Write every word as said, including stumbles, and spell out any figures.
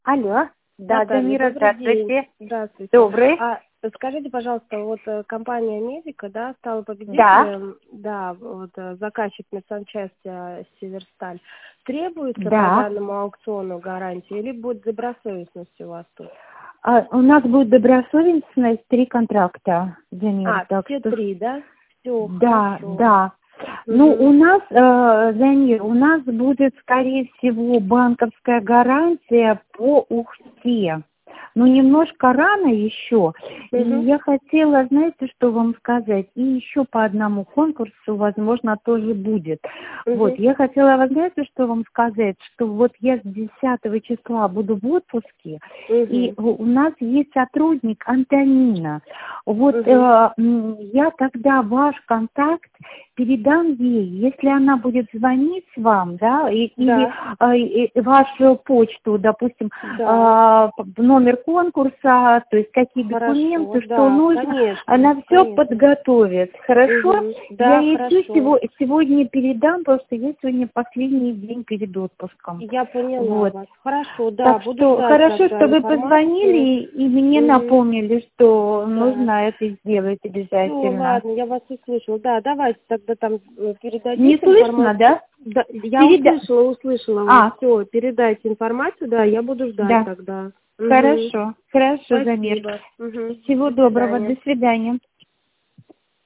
Алло. Да, Наталья, Дамира, добрый день. здравствуйте. Здравствуйте. Добрый. А скажите, пожалуйста, вот э, компания Медика, да, стала Да, победителем, да, вот э, заказчик медсанчасти э, Северсталь. Требуется по да. данному аукциону гарантия или будет добросовестность у вас тут? А, у нас будет добросовестность, три контракта, Дамир, А, так все что... три, да? Все, Да, хорошо. да. Ну, Угу. у нас, э, Дамир, у нас будет, скорее всего, банковская гарантия по Ухте. Но немножко рано еще. И Угу. я хотела, знаете, что вам сказать? И еще по одному конкурсу, возможно, тоже будет. Вот, Угу. я хотела, вы знаете, что вам сказать? Что вот я с десятого числа буду в отпуске, и Угу. у нас есть сотрудник Антонина. Вот э, Угу. м, я тогда ваш контакт передам ей, если она будет звонить вам, да, и, или Да, э, и вашу почту, допустим, да, э, номер конкурса, то есть какие хорошо, документы, что да, нужно, конечно, она все конечно. подготовит. Хорошо? Угу. Я Да, ей все хорошо. сего- сегодня передам, просто я сегодня последний день перед отпуском. Я поняла Вот. вас. Хорошо, да, Так буду что ждать хорошо, тогда что вы информацию. позвонили и мне Угу. напомнили, что Да. нужно это сделать Все, обязательно. ладно, я вас услышала. Да, давайте тогда там э, Не передадите слышно, информацию. да? Да, я Переда... услышала, услышала вас. А, Все, передайте информацию, да, я буду ждать да. тогда. Угу. Хорошо, хорошо, Замир. Спасибо. Угу. Всего До доброго, свидания. до свидания.